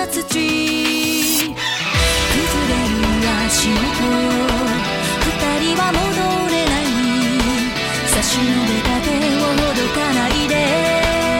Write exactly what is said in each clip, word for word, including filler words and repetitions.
土崩れる足元二人は戻れない差し伸べた手をほどかないで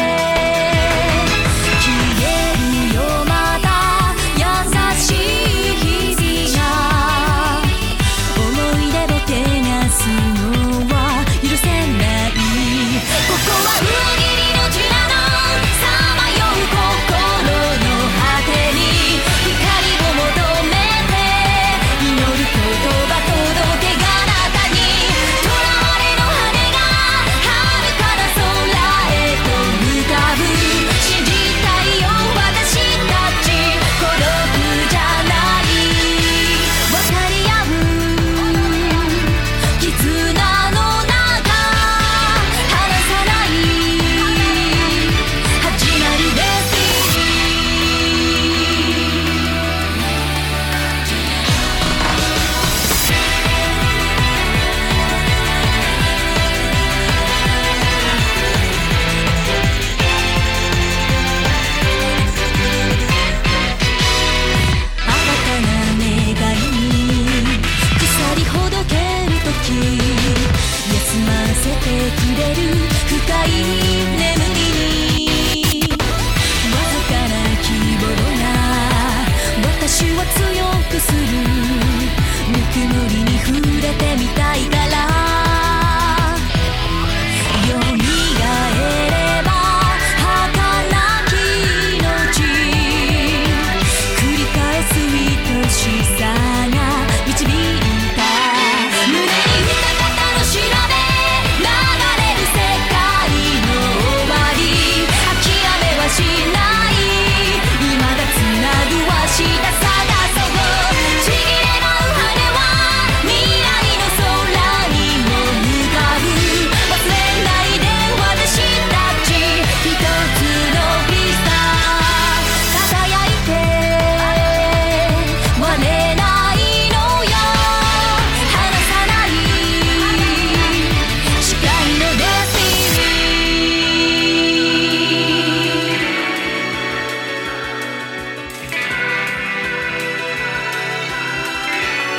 深い眠りにわずかな希望が私を強くするぬくもりに触れてみたいから